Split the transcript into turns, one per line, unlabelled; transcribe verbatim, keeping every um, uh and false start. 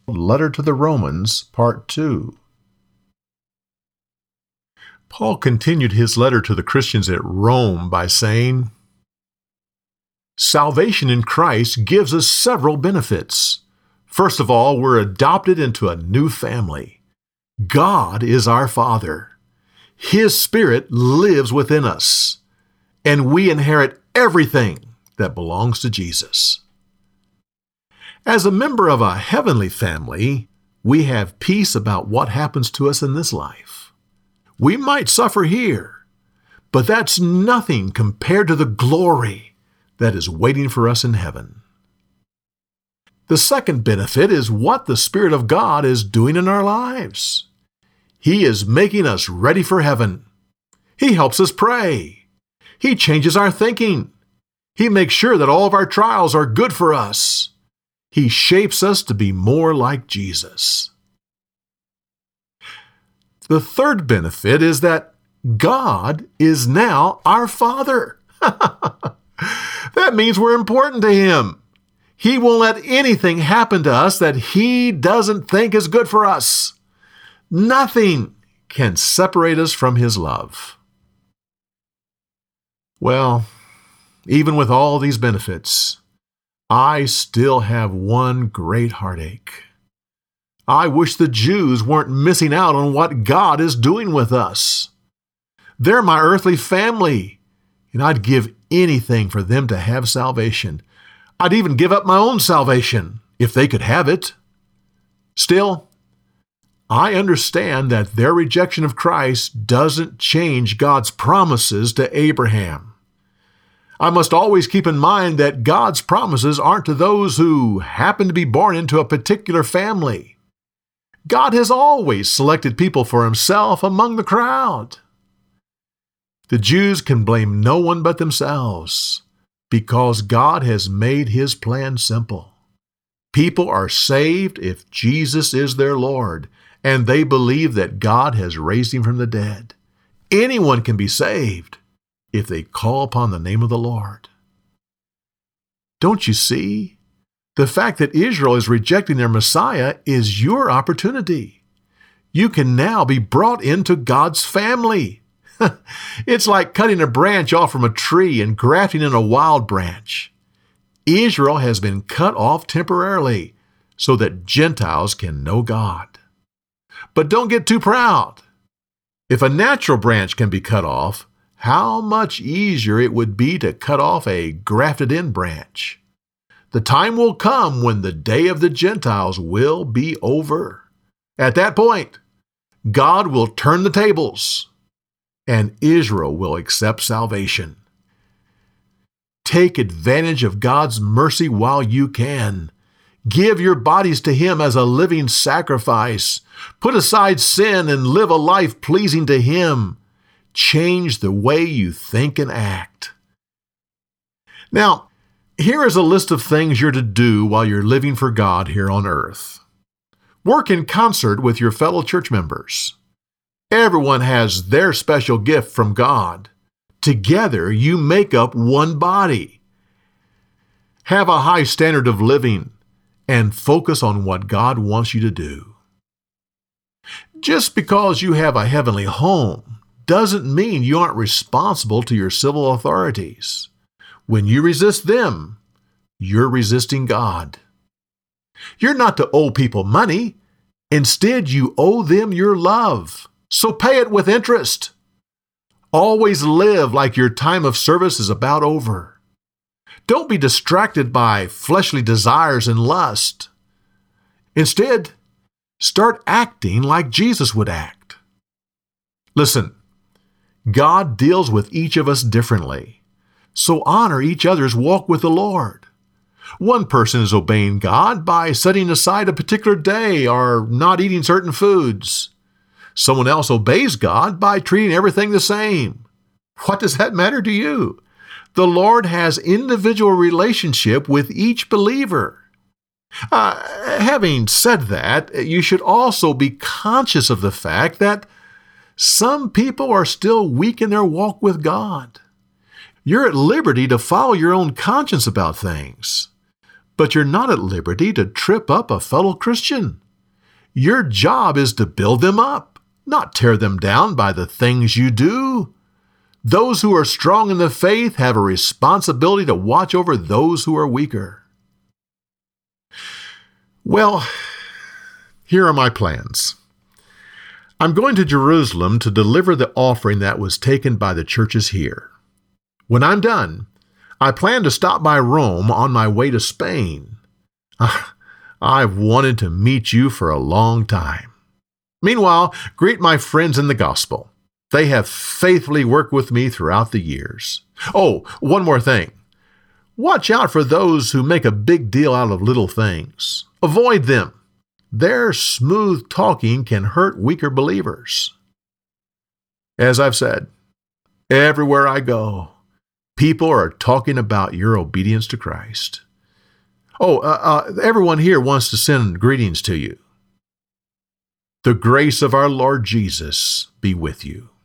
Letter to the Romans, Part two. Paul continued his letter to the Christians at Rome by saying, Salvation in Christ gives us several benefits. First of all, we're adopted into a new family. God is our Father. His Spirit lives within us, and we inherit everything that belongs to Jesus. As a member of a heavenly family, we have peace about what happens to us in this life. We might suffer here, but that's nothing compared to the glory that is waiting for us in heaven. The second benefit is what the Spirit of God is doing in our lives. He is making us ready for heaven. He helps us pray. He changes our thinking. He makes sure that all of our trials are good for us. He shapes us to be more like Jesus. The third benefit is that God is now our Father. That means we're important to Him. He won't let anything happen to us that He doesn't think is good for us. Nothing can separate us from His love. Well, even with all these benefits, I still have one great heartache. I wish the Jews weren't missing out on what God is doing with us. They're my earthly family, and I'd give anything for them to have salvation. I'd even give up my own salvation if they could have it. Still, I understand that their rejection of Christ doesn't change God's promises to Abraham. I must always keep in mind that God's promises aren't to those who happen to be born into a particular family. God has always selected people for Himself among the crowd. The Jews can blame no one but themselves because God has made His plan simple. People are saved if Jesus is their Lord, and they believe that God has raised Him from the dead. Anyone can be saved if they call upon the name of the Lord. Don't you see? The fact that Israel is rejecting their Messiah is your opportunity. You can now be brought into God's family. It's like cutting a branch off from a tree and grafting in a wild branch. Israel has been cut off temporarily so that Gentiles can know God. But don't get too proud. If a natural branch can be cut off, how much easier it would be to cut off a grafted-in branch. The time will come when the day of the Gentiles will be over. At that point, God will turn the tables, and Israel will accept salvation. Take advantage of God's mercy while you can. Give your bodies to Him as a living sacrifice. Put aside sin and live a life pleasing to Him. Change the way you think and act. Now, here is a list of things you're to do while you're living for God here on earth. Work in concert with your fellow church members. Everyone has their special gift from God. Together, you make up one body. Have a high standard of living and focus on what God wants you to do. Just because you have a heavenly home doesn't mean you aren't responsible to your civil authorities. When you resist them, you're resisting God. You're not to owe people money. Instead, you owe them your love. So pay it with interest. Always live like your time of service is about over. Don't be distracted by fleshly desires and lust. Instead, start acting like Jesus would act. Listen, God deals with each of us differently, so honor each other's walk with the Lord. One person is obeying God by setting aside a particular day or not eating certain foods. Someone else obeys God by treating everything the same. What does that matter to you? The Lord has individual relationship with each believer. Uh, having said that, you should also be conscious of the fact that some people are still weak in their walk with God. You're at liberty to follow your own conscience about things. but you're not at liberty to trip up a fellow Christian. Your job is to build them up, not tear them down by the things you do. Those who are strong in the faith have a responsibility to watch over those who are weaker. Well, here are my plans. I'm going to Jerusalem to deliver the offering that was taken by the churches here. When I'm done, I plan to stop by Rome on my way to Spain. I've wanted to meet you for a long time. Meanwhile, greet my friends in the gospel. They have faithfully worked with me throughout the years. Oh, one more thing. Watch out for those who make a big deal out of little things. Avoid them. Their smooth talking can hurt weaker believers. As I've said, everywhere I go, people are talking about your obedience to Christ. Oh, uh, uh, everyone here wants to send greetings to you. The grace of our Lord Jesus be with you.